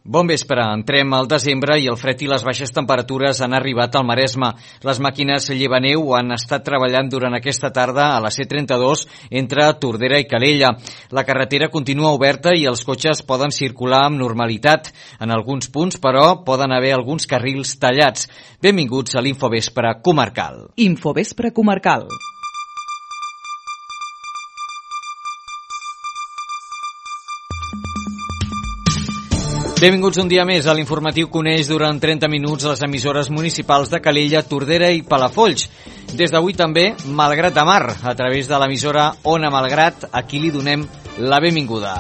Bon vespre, entrem al desembre i el fred i les baixes temperatures han arribat al Maresme. Les màquines llevaneu han estat treballant durant aquesta tarda a la C32 entre Tordera i Calella. La carretera continua oberta i els cotxes poden circular amb normalitat. En alguns punts, però, poden haver alguns carrils tallats. Benvinguts a l'Infovespre Comarcal. Infovespre Comarcal. Benvinguts un dia més a l'informatiu que uneix durant 30 minuts les emissores municipals de Calella, Tordera i Palafolls. Des d'avui també Malgrat de Mar, a través de l'emissora Ona Malgrat, a qui li donem la benvinguda.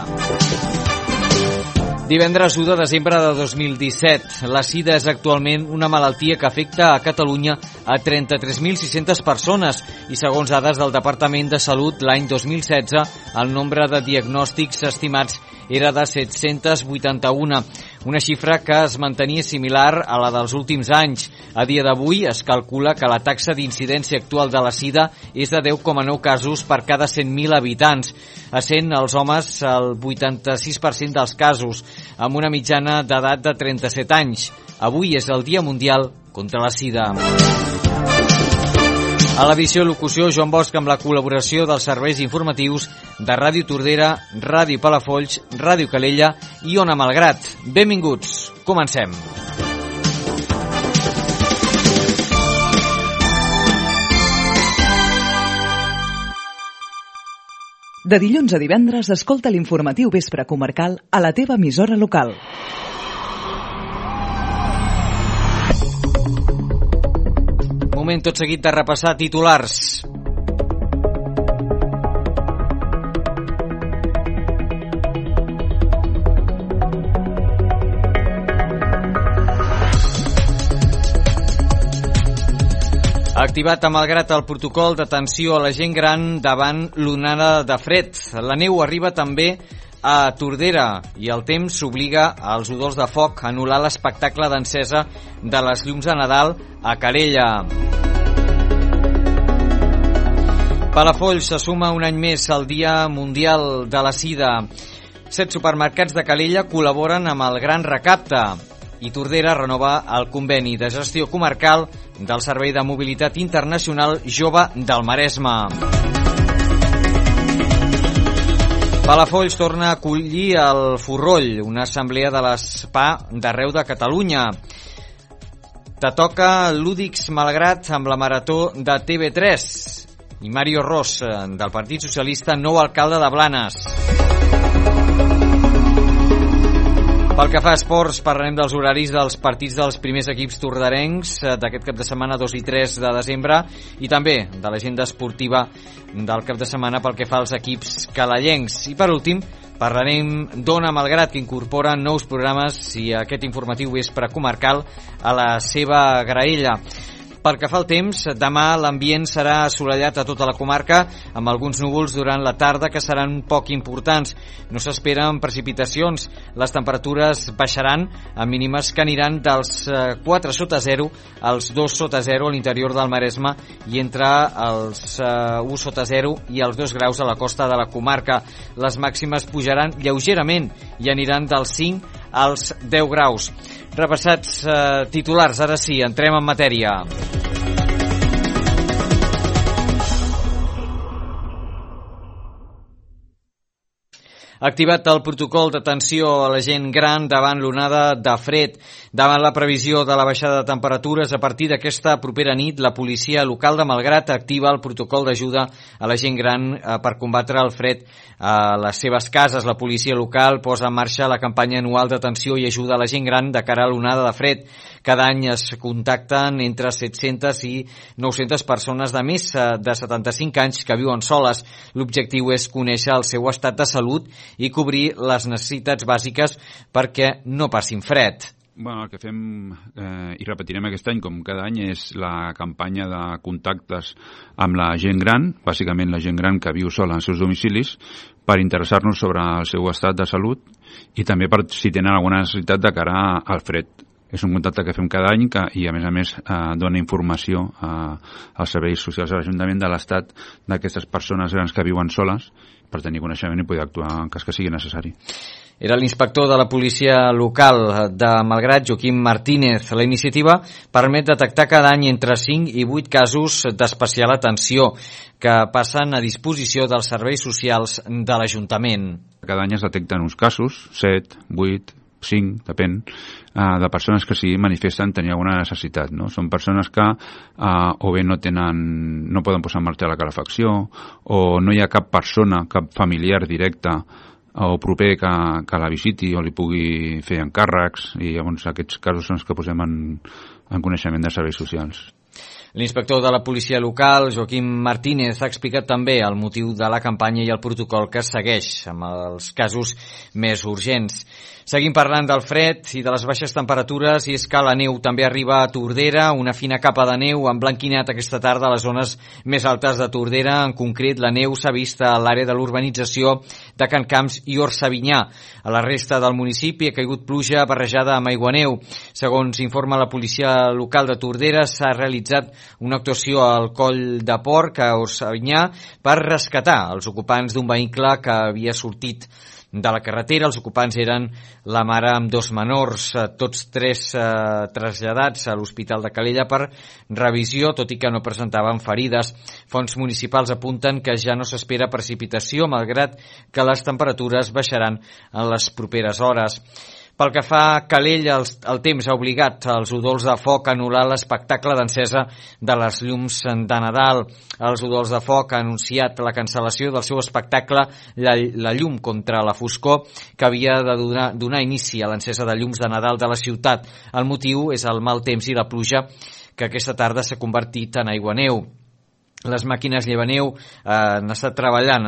Divendres 1 de desembre de 2017. La sida és actualment una malaltia que afecta a Catalunya a 33.600 persones i segons dades del Departament de Salut l'any 2016 el nombre de diagnòstics estimats era de 781, una xifra que es mantenia similar a la dels últims anys. A dia d'avui es calcula que la taxa d'incidència actual de la sida és de 10,9 casos per cada 100.000 habitants, essent els homes el 86% dels casos, amb una mitjana d'edat de 37 anys. Avui és el Dia Mundial contra la Sida. A l'edició locució, Joan Bosch amb la col·laboració dels serveis informatius de Ràdio Tordera, Ràdio Palafolls, Ràdio Calella i Ona Malgrat. Benvinguts, comencem. De dilluns a divendres, escolta l'informatiu Vespre Comarcal a la teva emissora local. Moment tot seguit de repassar titulars. Activat a Malgrat el protocol d'atenció a la gent gran davant l'onada de fred. La neu arriba també a Tordera i el temps obliga als udols de foc a anul·lar l'espectacle d'encesa de les llums de Nadal a Calella. Palafolls se suma un any més al Dia Mundial de la Sida. 7 supermercats de Calella col·laboren amb el Gran Recapte i Tordera renova el conveni de gestió comarcal del Servei de Mobilitat Internacional Jove del Maresme. Palafolls torna a acollir el Forroll, una assemblea de l'ESPA d'arreu de Catalunya. Te toca Lúdics Malgrat amb la marató de TV3 i Mario Ros, del Partit Socialista, nou alcalde de Blanes. Pel que fa a esports, parlarem dels horaris dels partits dels primers equips tordarencs d'aquest cap de setmana 2 i 3 de desembre i també de l'agenda esportiva del cap de setmana pel que fa als equips calellencs. I per últim, parlarem d'Ona Malgrat, que incorpora nous programes i aquest informatiu Vespre Comarcal a la seva graella. Pel que fa al temps, demà l'ambient serà assolellat a tota la comarca, amb alguns núvols durant la tarda que seran poc importants. No s'esperen precipitacions. Les temperatures baixaran a mínimes que aniran dels 4 sota 0 als 2 sota 0 a l'interior del Maresme i entre els 1 sota 0 i els 2 graus a la costa de la comarca. Les màximes pujaran lleugerament i aniran dels 5 als 10 graus. Repassats titulars, ara sí, entrem en matèria. Activat el protocol d'atenció a la gent gran davant l'onada de fred. Davant la previsió de la baixada de temperatures, a partir d'aquesta propera nit, la policia local de Malgrat activa el protocol d'ajuda a la gent gran per combatre el fred a les seves cases. La policia local posa en marxa la campanya anual d'atenció i ajuda a la gent gran de cara a l'onada de fred. Cada any es contacten entre 700 i 900 persones de més de 75 anys que viuen soles. L'objectiu és conèixer el seu estat de salut i cobrir les necessitats bàsiques perquè no passin fred. Bueno, el que fem i repetirem aquest any, com cada any, és la campanya de contactes amb la gent gran, bàsicament la gent gran que viu sola en els seus domicilis, per interessar-nos sobre el seu estat de salut i també per si tenen alguna necessitat de cara al fred. És un contacte que fem cada any i a més dona informació als serveis socials de l'Ajuntament de l'Estat d'aquestes persones grans que viuen soles per tenir coneixement i poder actuar en cas que sigui necessari. Era l'inspector de la policia local de Malgrat, Joaquim Martínez. La iniciativa permet detectar cada any entre 5 i 8 casos d'especial atenció que passen a disposició dels serveis socials de l'Ajuntament. Cada any es detecten uns casos, 7, 8, 5, depèn, de persones que sí manifesten tenir alguna necessitat, no? Són persones que o bé no poden posar en marxa la calefacció, o no hi ha cap persona, cap familiar directe o proper que la visiti o li pugui fer encàrrecs, i llavors aquests casos són els que posem en coneixement de serveis socials. L'inspector de la policia local, Joaquim Martínez, ha explicat també el motiu de la campanya i el protocol que es segueix amb els casos més urgents. Seguim parlant del fred i de les baixes temperatures, i és que la neu també arriba a Tordera. Una fina capa de neu ha emblanquinat aquesta tarda a les zones més altes de Tordera. En concret, la neu s'ha vist a l'àrea de l'urbanització de Can Camps i Orsavinyà. A la resta del municipi ha caigut pluja barrejada amb aiguaneu. Segons informa la policia local de Tordera, s'ha realitzat una actuació al Coll de Porc a Orsavinyà per rescatar els ocupants d'un vehicle que havia sortit de la carretera. Els ocupants eren la mare amb 2 menors, tots 3 traslladats a l'Hospital de Calella per revisió, tot i que no presentaven ferides. Fonts municipals apunten que ja no s'espera precipitació, malgrat que les temperatures baixaran en les properes hores. Pel que fa a Calella, el temps ha obligat els udols de foc a anul·lar l'espectacle d'encesa de les llums de Nadal. Els udols de foc han anunciat la cancel·lació del seu espectacle La llum contra la foscor, que havia de donar inici a l'encesa de llums de Nadal de la ciutat. El motiu és el mal temps i la pluja, que aquesta tarda s'ha convertit en aiguaneu. Les màquines llevaneu han estat treballant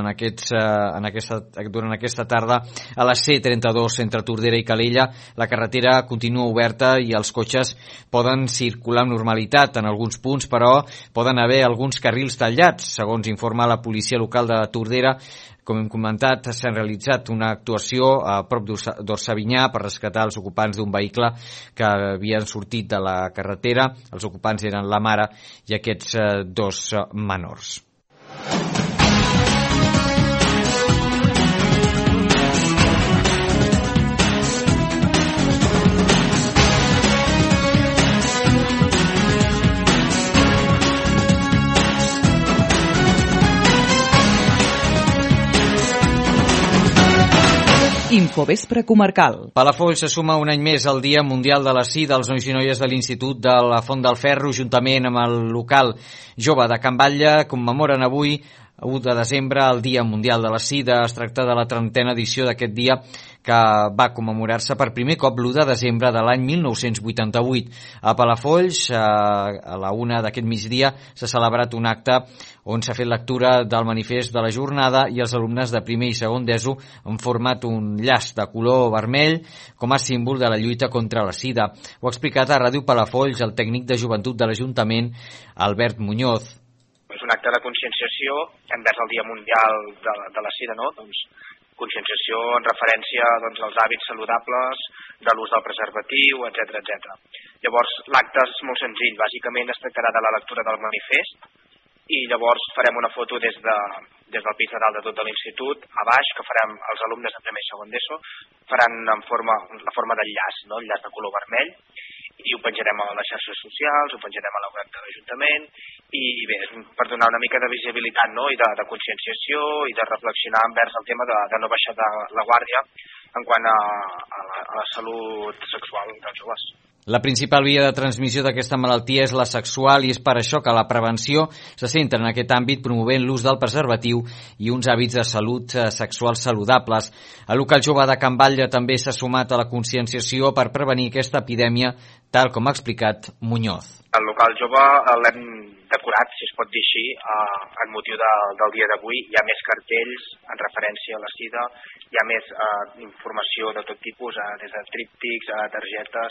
durant aquesta tarda a la C32 entre Tordera i Calella. La carretera continua oberta i els cotxes poden circular amb normalitat. En alguns punts, però, poden haver alguns carrils tallats. Segons informa la policia local de Tordera, com hem comentat, s'ha realitzat una actuació a prop d'Orsavinyà per rescatar els ocupants d'un vehicle que havien sortit de la carretera. Els ocupants eren la mare i aquests 2 menors. Infovespre comarcal. Palafolls se suma un any més al Dia Mundial de la Sida dels nois i noies de l'Institut de la Font del Ferro, juntament amb el local jove de Can Batlle, commemoren avui, 1 de desembre, el Dia Mundial de la Sida. Es tracta de la 30a edició d'aquest dia, que va commemorar-se per primer cop l'1 de desembre de l'any 1988. A Palafolls, a la 1 d'aquest migdia, s'ha celebrat un acte on s'ha fet lectura del manifest de la jornada i els alumnes de primer i segon d'ESO han format un llaç de color vermell com a símbol de la lluita contra la sida. Ho ha explicat a Ràdio Palafolls el tècnic de joventut de l'Ajuntament, Albert Muñoz. És un acte de conscienciació envers el Dia Mundial de la Sida, no? Doncs conscienciació en referència als hàbits saludables, de l'ús del preservatiu, etc. Llavors, l'acte és molt senzill. Bàsicament es tractarà de la lectura del manifest i llavors farem una foto des del pis de dalt de tot de l'institut, a baix, que farem els alumnes de primer i segon d'ESO, faran la forma del llaç, no? El llaç de color vermell, i ho penjarem a les xarxes socials, ho penjarem a la web de l'Ajuntament, i bé, és per donar una mica de visibilitat, no? I de conscienciació i de reflexionar envers el tema de no baixar de la guàrdia en quant a la salut sexual dels joves. La principal via de transmissió d'aquesta malaltia és la sexual i és per això que la prevenció se centra en aquest àmbit, promovent l'ús del preservatiu i uns hàbits de salut sexual saludables. El local jove de Can Batlle també s'ha sumat a la conscienciació per prevenir aquesta epidèmia, tal com ha explicat Muñoz. El local jove l'hem decorat, si es pot dir així, en motiu del dia d'avui. Hi ha més cartells en referència a la sida, hi ha més informació de tot tipus, des de tríptics a targetes,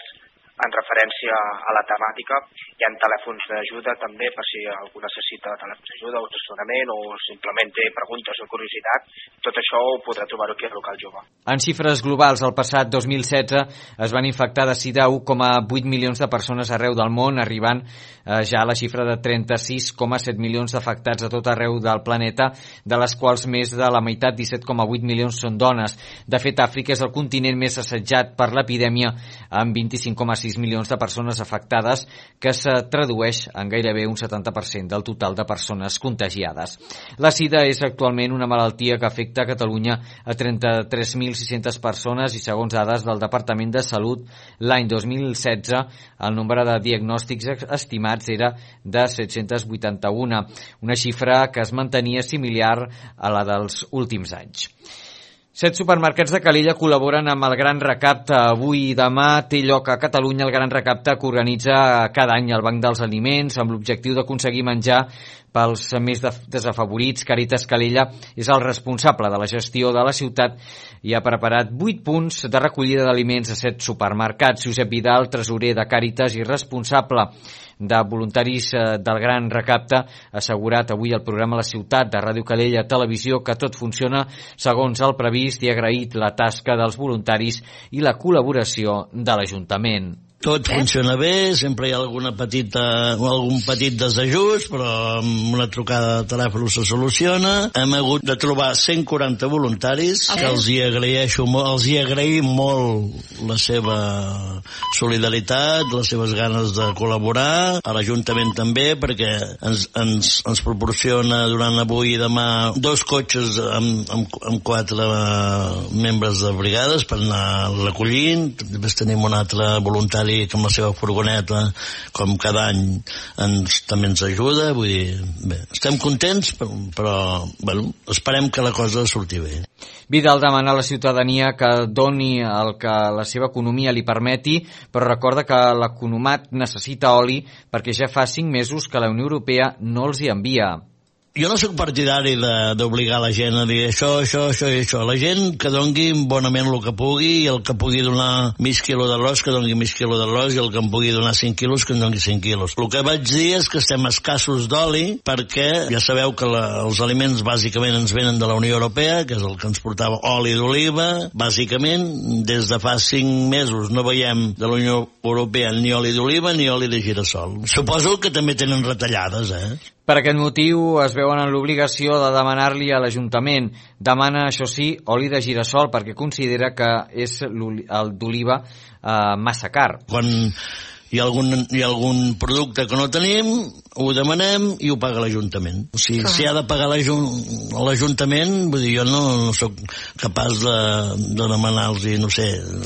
en referència a la temàtica. Hi ha telèfons d'ajuda també per si algú necessita telèfons d'ajuda o assessorament o simplement té preguntes o curiositat. Tot això ho podrà trobar aquí al local jove. En xifres globals, el passat 2016 es van infectar de sida 1,8 milions de persones arreu del món, arribant ja a la xifra de 36,7 milions d'afectats a tot arreu del planeta, de les quals més de la meitat, 17,8 milions, són dones. De fet, Àfrica és el continent més assetjat per l'epidèmia, amb 25,6 milions de persones afectades, que se tradueix en gairebé un 70% del total de persones contagiades. La sida és actualment una malaltia que afecta a Catalunya a 33.600 persones i, segons dades del Departament de Salut, l'any 2016 el nombre de diagnòstics estimats era de 781, una xifra que es mantenia similar a la dels últims anys. 7 supermercats de Calella col·laboren amb el Gran Recapte. Avui i demà té lloc a Catalunya el Gran Recapte que organitza cada any el Banc dels Aliments amb l'objectiu d'aconseguir menjar pels més desafavorits. Càritas Calella és el responsable de la gestió de la ciutat i ha preparat 8 punts de recollida d'aliments a 7 supermercats. Josep Vidal, tresorer de Càritas i responsable de voluntaris del Gran Recapte, ha assegurat avui al programa La Ciutat de Ràdio Calella Televisió que tot funciona segons el previst i ha agraït la tasca dels voluntaris i la col·laboració de l'Ajuntament. Tot funciona bé, sempre hi ha algun petit desajust, però amb una trucada de telèfon se soluciona. Hem hagut de trobar 140 voluntaris, que els hi agraïm molt la seva solidaritat, les seves ganes de col·laborar, a l'Ajuntament també, perquè ens proporciona durant avui i demà 2 cotxes amb 4 membres de brigades per anar recollint. Després tenim un altre voluntari que amb la seva furgoneta, com cada any, també ens ajuda. Vull dir, bé, estem contents, però bueno, esperem que la cosa surti bé. Vidal demana a la ciutadania que doni el que la seva economia li permeti, però recorda que l'economat necessita oli perquè ja fa 5 mesos que la Unió Europea no els hi envia. Jo no sóc partidari d'obligar la gent a dir això i això. La gent que dongui bonament el que pugui, i el que pugui donar mig quilo d'arròs, que dongui mig quilo d'arròs, i el que em pugui donar 5 quilos, que en dongui 5 quilos. El que vaig dir és que estem escassos d'oli, perquè ja sabeu que els aliments bàsicament ens venen de la Unió Europea, que és el que ens portava oli d'oliva. Bàsicament, des de fa 5 mesos no veiem de la Unió Europea ni oli d'oliva ni oli de girassol. Suposo que també tenen retallades, Per aquest motiu es veuen en l'obligació de demanar-li a l'Ajuntament. Demana, això sí, oli de girassol perquè considera que és el d'oliva massa car. Quan hi ha algun producte que no tenim, ho demanem i ho paga l'Ajuntament. O sigui, si ha de pagar l'Ajuntament, vull dir, jo no sóc capaç de demanar-los, no sé,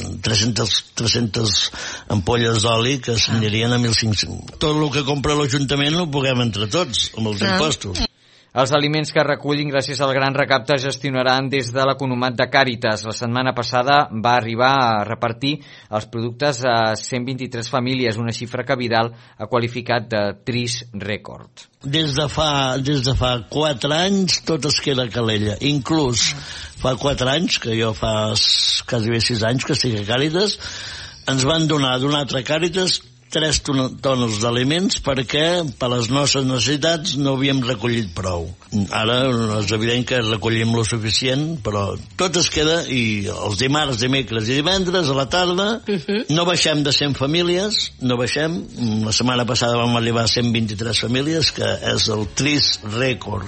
300 ampolles d'oli que s'anirien a 1.500. Tot el que compra l'Ajuntament ho puguem entre tots, amb els impostos. Els aliments que recullin gràcies al Gran Recapte es gestionaran des de l'economat de Càritas. La setmana passada va arribar a repartir els productes a 123 famílies, una xifra que Vidal ha qualificat de trist rècord. Des de fa 4 anys tot es queda a Calella. Inclús fa 4 anys, que jo fa quasi 6 anys que estic a Càritas, ens van donar d'un altre Càritas 3 tones d'aliments perquè per les nostres necessitats no havíem recollit prou. Ara és evident que recollim lo suficient, però tot es queda, i els dimarts, dimecres i divendres a la tarda no baixem de 100 famílies, no baixem. La setmana passada vam arribar a 123 famílies, que és el trist rècord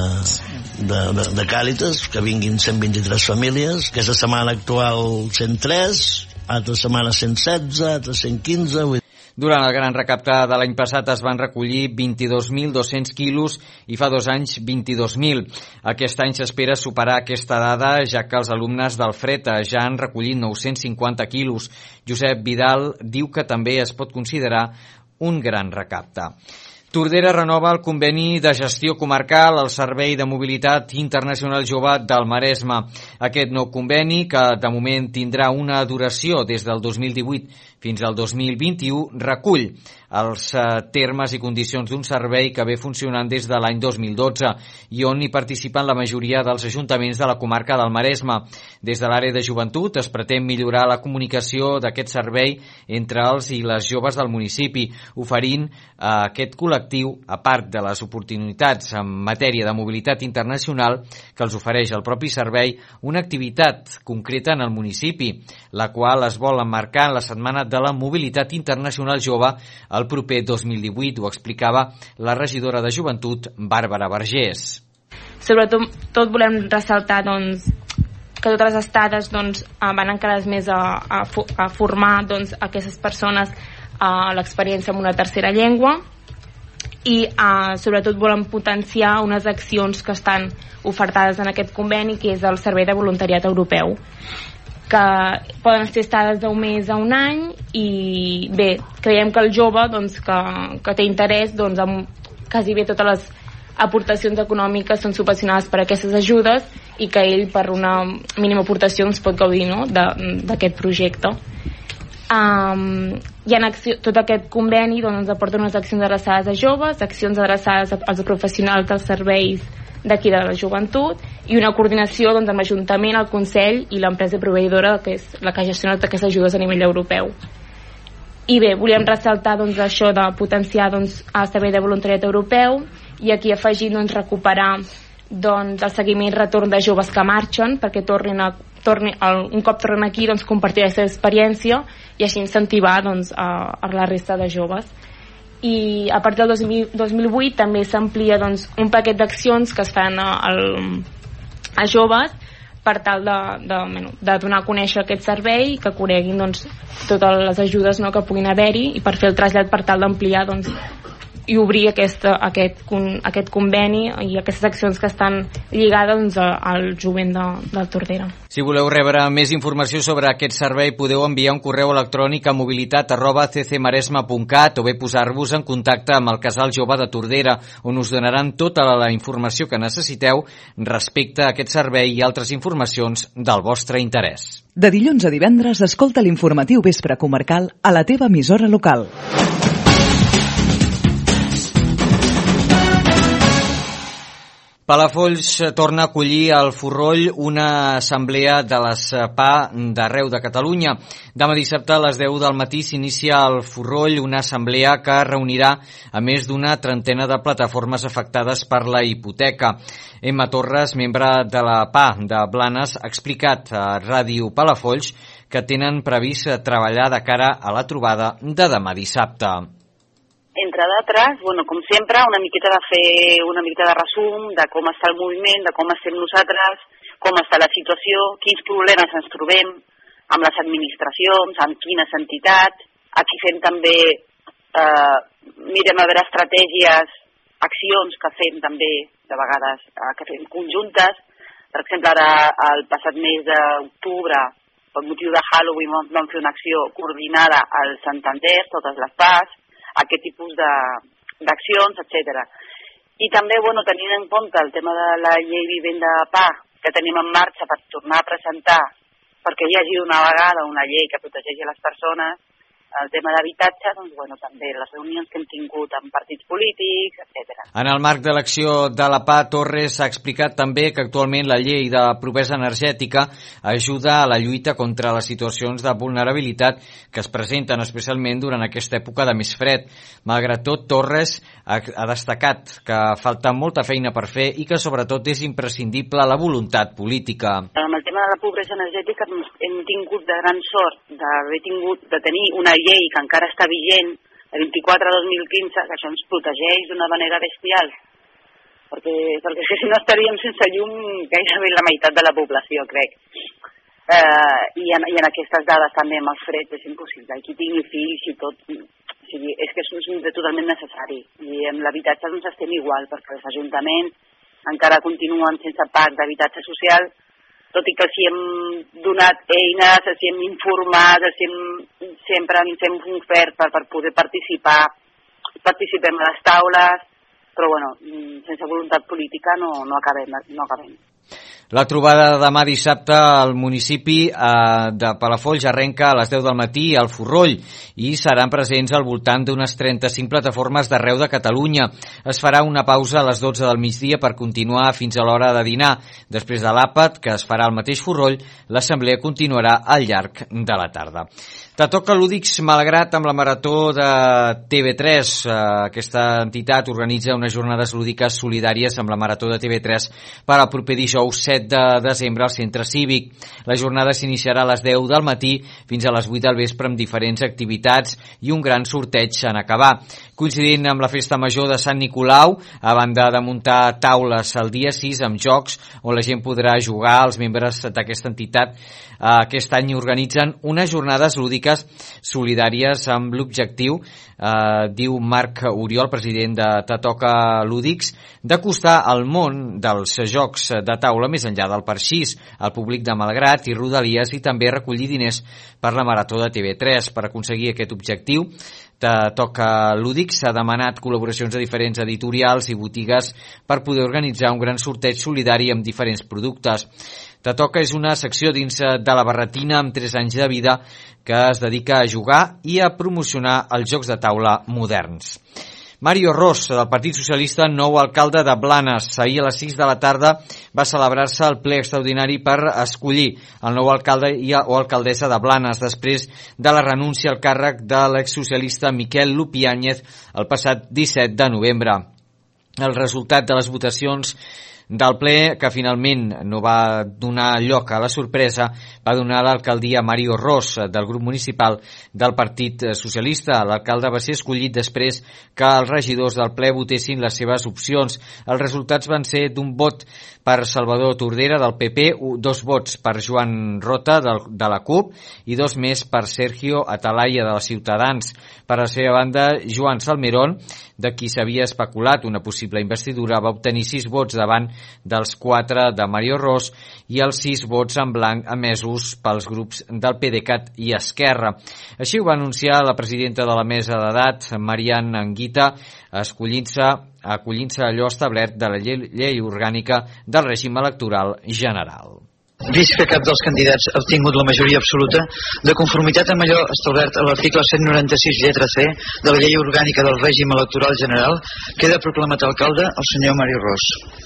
de Càritas, que vinguin 123 famílies. Aquesta setmana actual 103, altra setmana 116, altra 115... Durant el Gran Recapte de l'any passat es van recollir 22.200 quilos i fa 2 anys 22.000. Aquest any s'espera superar aquesta dada, ja que els alumnes del FRET ja han recollit 950 quilos. Josep Vidal diu que també es pot considerar un gran recapte. Tordera renova el conveni de gestió comarcal al Servei de Mobilitat Internacional Jove del Maresme. Aquest nou conveni, que de moment tindrà una duració des del 2018 fins al 2021, recull els termes i condicions d'un servei que ve funcionant des de l'any 2012 i on hi participen la majoria dels ajuntaments de la comarca del Maresme. Des de l'àrea de joventut es pretén millorar la comunicació d'aquest servei entre els i les joves del municipi, oferint a aquest col·lectiu, a part de les oportunitats en matèria de mobilitat internacional que els ofereix el propi servei, una activitat concreta en el municipi, la qual es vol emmarcar en la Setmana de la Mobilitat Internacional Jove el proper 2018, ho explicava la regidora de Joventut, Bàrbara Vergés. Sobretot volem ressaltar que totes les estades van encarades més a formar aquestes persones l'experiència en una tercera llengua i sobretot volem potenciar unes accions que estan ofertades en aquest conveni, que és el Servei de Voluntariat Europeu, que poden ser estades d'un mes a un any, i bé, creiem que el jove que té interès, amb quasi bé totes les aportacions econòmiques són subvencionades per aquestes ajudes i que ell per una mínima aportació pot gaudir d'aquest projecte. Tot aquest conveni ens aporta unes accions adreçades a joves, accions adreçades als professionals dels serveis d'aquí de la joventut i una coordinació amb l'Ajuntament, el Consell i l'empresa proveïdora, que és la que ha gestionat aquestes ajudes a nivell europeu. I bé, volíem ressaltar això de potenciar el Servei de Voluntariat Europeu i aquí afegir recuperar el seguiment i retorn de joves que marxen, perquè un cop tornen aquí compartir la seva experiència i així incentivar a la resta de joves. I a partir del 2008 també s'amplia un paquet d'accions que es fan a joves per tal de donar a conèixer aquest servei, que coneguin totes les ajudes que puguin haver-hi i per fer el trasllat per tal d'ampliar i obrir aquest conveni i aquestes accions que estan lligades al jovent del Tordera. Si voleu rebre més informació sobre aquest servei, podeu enviar un correu electrònic a mobilitat@ccmaresme.cat o bé posar-vos en contacte amb el Casal Jove de Tordera, on us donaran tota la informació que necessiteu respecte a aquest servei i altres informacions del vostre interès. De dilluns a divendres, escolta l'informatiu Vespre Comarcal a la teva emissora local. Palafolls torna a acollir al Forroll una assemblea de les PA d'arreu de Catalunya. Demà dissabte a les 10 del matí s'inicia al Forroll una assemblea que reunirà a més d'una trentena de plataformes afectades per la hipoteca. Emma Torres, membre de la PA de Blanes, ha explicat a Ràdio Palafolls que tenen previst treballar de cara a la trobada de demà dissabte. Entre d'altres, com sempre, una miqueta de fer una miqueta de resum de com està el moviment, de com estem nosaltres, com està la situació, quins problemes ens trobem amb les administracions, amb quines entitats. Aquí fem també, mirem a veure estratègies, accions que fem també, de vegades, que fem conjuntes. Per exemple, ara, el passat mes d'octubre, per motiu de Halloween, vam fer una acció coordinada al Santander, totes les PAs, aquest tipus d'accions, etc. I també, tenint en compte el tema de la llei Vivenda PA, que tenim en marxa per tornar a presentar, perquè hi hagi una vegada una llei que protegeixi les persones, el tema d'habitatge, també les reunions que hem tingut amb partits polítics, etc. En el marc de l'acció de la PA, Torres ha explicat també que actualment la llei de pobresa energètica ajuda a la lluita contra les situacions de vulnerabilitat que es presenten especialment durant aquesta època de més fred. Malgrat tot, Torres ha destacat que falta molta feina per fer i que sobretot és imprescindible la voluntat política. Amb el tema de la pobresa energètica hem tingut de gran sort de tenir una llei que encara està vigent, el 24/2015, que això ens protegeix d'una manera bestial, perquè si no estaríem sense llum gairebé la meitat de la població, crec. I en aquestes dades també amb el fred és impossible. Qui tingui fills i tot, és que és totalment necessari. I amb l'habitatge estem igual, perquè els ajuntaments encara continuen sense parc d'habitatge social, tot i que els hem donat eines, els hem informat, sempre ens hem ofert per poder participar participem a les taules, però bueno, sense voluntat política no acabem. La trobada de demà dissabte al municipi de Palafolls arrenca a les 10 del matí al Forroll i seran presents al voltant d'unes 35 plataformes d'arreu de Catalunya. Es farà una pausa a les 12 del migdia per continuar fins a l'hora de dinar. Després de l'àpat, que es farà al mateix Forroll, l'assemblea continuarà al llarg de la tarda. Toca Lúdics Malgrat amb la marató de TV3. Aquesta entitat organitza unes jornades lúdiques solidàries amb la marató de TV3 per al proper dijous 7 de desembre al centre cívic. La jornada s'iniciarà a les 10 del matí fins a les 8 del vespre amb diferents activitats i un gran sorteig en acabar. Coincidint amb la festa major de Sant Nicolau, a banda de muntar taules el dia 6 amb jocs on la gent podrà jugar, els membres d'aquesta entitat aquest any organitzen unes jornades lúdiques solidàries amb l'objectiu, diu Marc Oriol, president de Tatoca Lúdics, d'acostar el món dels jocs de taula més enllà del parxís, al públic de Malgrat i Rodalies, i també recollir diners per la marató de TV3. Per aconseguir aquest objectiu, Tatoca Lúdics ha demanat col·laboracions de diferents editorials i botigues per poder organitzar un gran sorteig solidari amb diferents productes. Tatoca és una secció dins de la Barretina amb 3 anys de vida que es dedica a jugar i a promocionar els jocs de taula moderns. Mario Ros, del Partit Socialista, nou alcalde de Blanes. Ahir a les 6 de la tarda va celebrar-se el ple extraordinari per escollir el nou alcalde o alcaldessa de Blanes després de la renúncia al càrrec de l'exsocialista Miquel Lupiáñez el passat 17 de novembre. El resultat de les votacions del ple, que finalment no va donar lloc a la sorpresa, va donar l'alcaldia a Mario Ros, del grup municipal del Partit Socialista. L'alcalde va ser escollit després que els regidors del ple votessin les seves opcions. Els resultats van ser d'un vot per Salvador Tordera, del PP, 2 vots per Joan Rota, de la CUP, i 2 més per Sergio Atalaya, de Ciutadans. Per la seva banda, Joan Salmerón, de qui s'havia especulat una possible investidura, va obtenir 6 vots davant dels 4 de Mario Ros i els 6 vots en blanc emesos pels grups del PDeCAT i Esquerra. Així ho va anunciar la presidenta de la mesa d'edat, Marian Anguita, acollint-se a allò establert de la llei orgànica del règim electoral general. Vist que cap dels candidats ha obtingut la majoria absoluta, de conformitat amb allò establert a l'article 196 lletra C de la llei orgànica del règim electoral general, queda proclamat alcalde el senyor Mario Ros.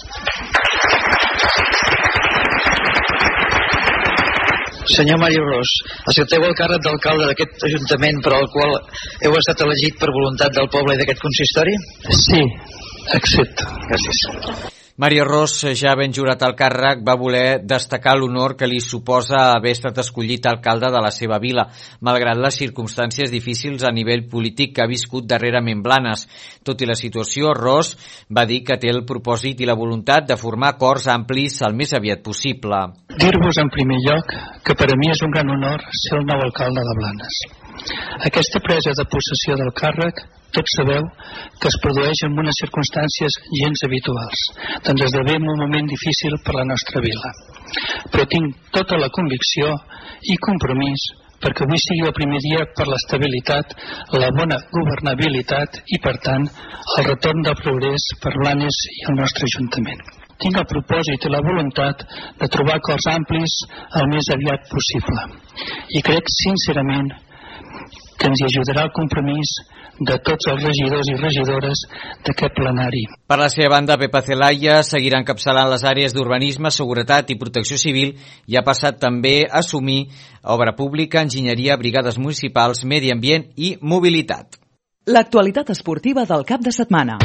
Senyor Mario Ros, accepteu el càrrec d'alcalde d'aquest ajuntament per al qual heu estat elegit per voluntat del poble i d'aquest consistori? Sí, accepto. Gràcies. Mario Ros, ja ben jurat al càrrec, va voler destacar l'honor que li suposa haver estat escollit alcalde de la seva vila, malgrat les circumstàncies difícils a nivell polític que ha viscut darrerament Blanes. Tot i la situació, Ros va dir que té el propòsit i la voluntat de formar acords amplis el més aviat possible. Dir-vos en primer lloc que per a mi és un gran honor ser el nou alcalde de Blanes. Aquesta presa de possessió del càrrec, tots sabeu que es produeix en unes circumstàncies gens habituals, doncs esdevé en un moment difícil per la nostra vila. Però tinc tota la convicció i compromís perquè avui sigui el primer dia per l'estabilitat, la bona governabilitat i, per tant, el retorn del progrés per Blanes i el nostre Ajuntament. Tinc el propòsit i la voluntat de trobar acords amplis el més aviat possible. I crec, sincerament, que ens hi ajudarà el compromís de tots els regidors i regidores d'aquest plenari. Per la seva banda, Pepa Celaya seguirà encapçalant les àrees d'urbanisme, seguretat i protecció civil i ha passat també a assumir obra pública, enginyeria, brigades municipals, medi ambient i mobilitat. L'actualitat esportiva del cap de setmana.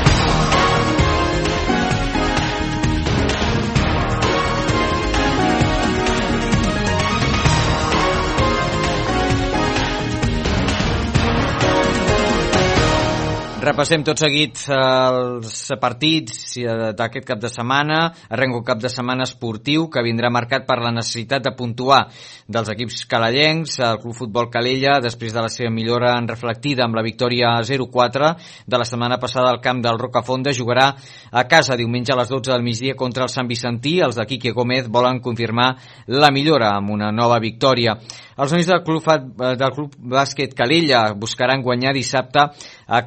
Repassem tot seguit els partits d'aquest cap de setmana. Arrenca un cap de setmana esportiu que vindrà marcat per la necessitat de puntuar dels equips calellencs. El Club Futbol Calella, després de la seva millora reflectida amb la victòria 0-4 de la setmana passada al camp del Rocafonda, jugarà a casa diumenge a les 12 del migdia contra el Sant Vicentí. Els de Quique Gómez volen confirmar la millora amb una nova victòria. Els nois del Club Bàsquet Calella buscaran guanyar dissabte a Calella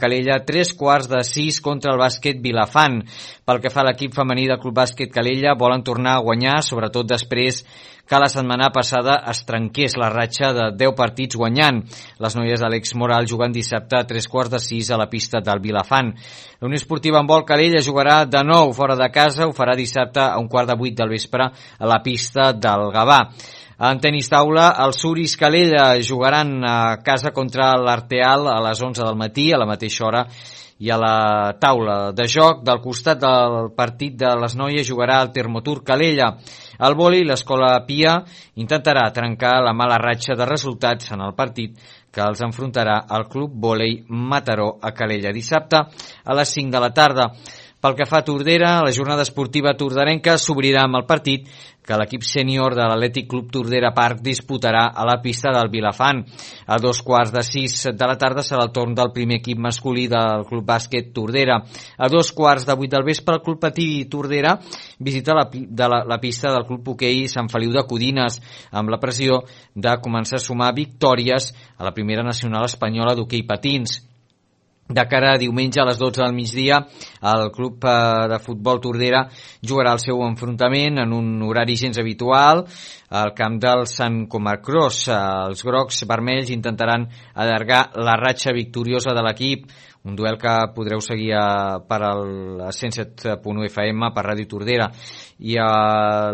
3:15 contra el bàsquet Vilafant. Pel que fa a l'equip femení del Club Bàsquet Calella, volen tornar a guanyar, sobretot després que la setmana passada es trenqués la ratxa de 10 partits guanyant. Les noies d'Àlex Moral juguen dissabte a 3:15 a la pista del Vilafant. La Unió Esportiva Handbol Calella jugarà de nou fora de casa, ho farà dissabte a 7:15 del vespre a la pista del Gavà. En tenis taula, els Suris Calella jugaran a casa contra l'Arteal a les 11 del matí, a la mateixa hora, i a la taula de joc del costat del partit de les noies jugarà el Termotur Calella. Al vòlei, l'Escola Pia intentarà trencar la mala ratxa de resultats en el partit que els enfrontarà al Club Vòlei Mataró a Calella dissabte a les 5 de la tarda. Pel que fa a Tordera, la jornada esportiva torderenca s'obrirà amb el partit que l'equip sènior de l'Atlètic Club Tordera Park disputarà a la pista del Vilafant. A 5:15 de la tarda serà el torn del primer equip masculí del Club Bàsquet Tordera. A 7:15 del vespre, el Club Patí Tordera visita la pista del Club Hoquei Sant Feliu de Codines, amb la pressió de començar a sumar victòries a la primera nacional espanyola d'hoquei patins. De cara a diumenge a les 12 del migdia, el club de futbol Tordera jugarà el seu enfrontament en un horari gens habitual al camp del Sant Comarcros. Els grocs vermells intentaran allargar la ratxa victoriosa de l'equip, un duel que podreu seguir per al 107.1 FM per Ràdio Tordera. I a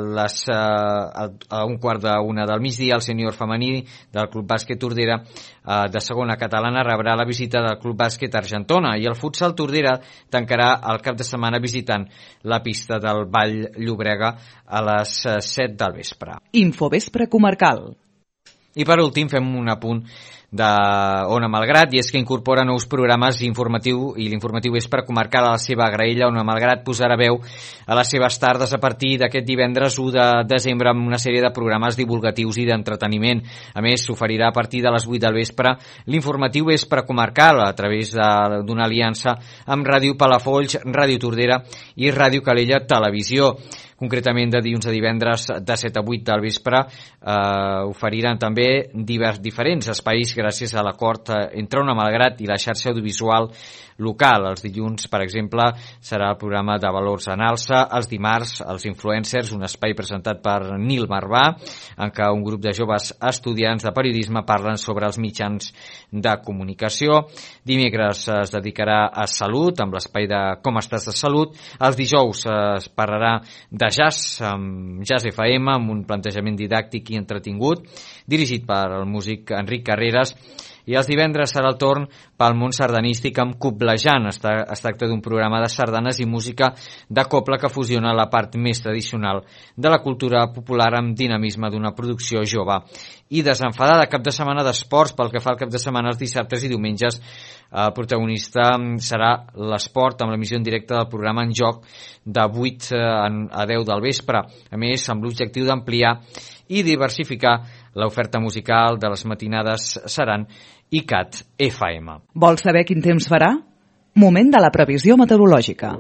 1:15 del migdia el sènior femení del Club Bàsquet Tordera de segona catalana rebrà la visita del Club Bàsquet Argentona, i el futsal Tordera tancarà el cap de setmana visitant la pista del Vall Llobrega a les 7 del vespre. Infovespre comarcal. I per últim fem un apunt d'Ona Malgrat, i és que incorpora nous programes informatiu, i l'informatiu Vespre comarcal a la seva graella. Ona Malgrat posarà veu a les seves tardes a partir d'aquest divendres 1 de desembre amb una sèrie de programes divulgatius i d'entreteniment. A més, s'oferirà a partir de les 8 del vespre l'informatiu Vespre comarcal a través d'una aliança amb Ràdio Palafolls, Ràdio Tordera i Ràdio Calella Televisió. Concretament, de dilluns a divendres de 7 a 8 del vespre oferiran també diferents espais gràcies a l'acord entre Ona Malgrat i la xarxa audiovisual local. Els dilluns, per exemple, serà el programa de Valors en Alça. Els dimarts, els influencers, un espai presentat per Nil Marbà, en què un grup de joves estudiants de periodisme parlen sobre els mitjans de comunicació. Dimecres es dedicarà a salut, amb l'espai de Com estàs de salut. Els dijous es parlarà de jazz, amb Jazz FM, amb un plantejament didàctic i entretingut, dirigit per el músic Enric Carreras. I els divendres serà el torn pel món sardanístic amb Coblejant. Es tracta d'un programa de sardanes i música de coble que fusiona la part més tradicional de la cultura popular amb dinamisme d'una producció jove i desenfadada. Cap de setmana d'esports. Pel que fa al cap de setmana, els dissabtes i diumenges, el protagonista serà l'esport, amb l'emissió en directe del programa En Joc de 8 a 10 del vespre. A més, amb l'objectiu d'ampliar i diversificar l'oferta musical de les matinades seran ICAT FM. Vols saber quin temps farà? Moment de la previsió meteorològica.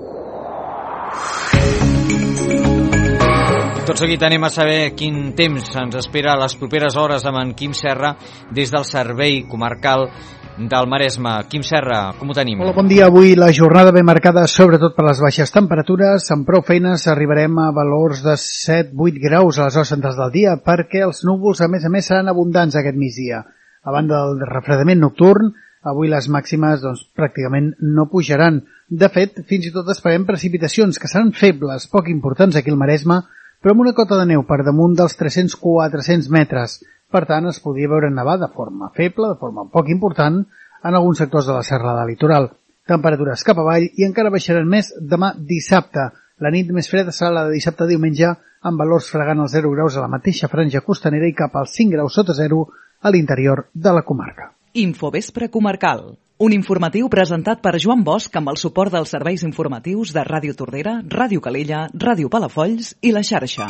Tot seguit anem a saber quin temps ens espera a les properes hores amb en Quim Serra des del Servei Comarcal del Maresme. Quim Serra, com ho tenim? Hola, bon dia. Avui la jornada ben marcada sobretot per les baixes temperatures. Amb prou feines arribarem a valors de 7-8 graus a les hores centrals del dia, perquè els núvols a més seran abundants aquest migdia. A banda del refredament nocturn, avui les màximes pràcticament no pujaran. De fet, fins i tot esperem precipitacions que seran febles, poc importants aquí al Maresme, però amb una cota de neu per damunt dels 300-400 metres. Per tant, es podria veure nevar de forma feble, de forma poc important, en alguns sectors de la serralada litoral. Temperatures cap avall i encara baixaran més demà dissabte. La nit més freda serà la de dissabte a diumenge, amb valors fregant els 0 graus a la mateixa franja costanera i cap als 5 graus sota 0 a l'interior de la comarca. Infovespre comarcal. Un informatiu presentat per Joan Bosch amb el suport dels serveis informatius de Ràdio Tordera, Ràdio Calella, Ràdio Palafolls i La Xarxa.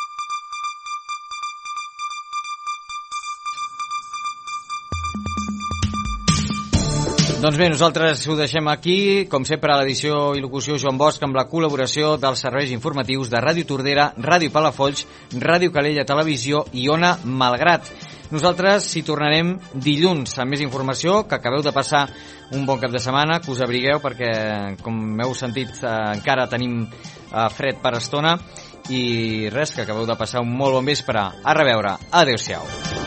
Doncs bé, nosaltres ho deixem aquí. Com sempre, a l'edició i locució Joan Bosch, amb la col·laboració dels serveis informatius de Ràdio Tordera, Ràdio Palafolls, Ràdio Calella Televisió i Ona Malgrat. Nosaltres hi tornarem dilluns amb més informació, que acabeu de passar un bon cap de setmana, que us abrigueu perquè, com heu sentit, encara tenim fred per estona, i res, que acabeu de passar un molt bon vespre. A reveure. Adéu-siau.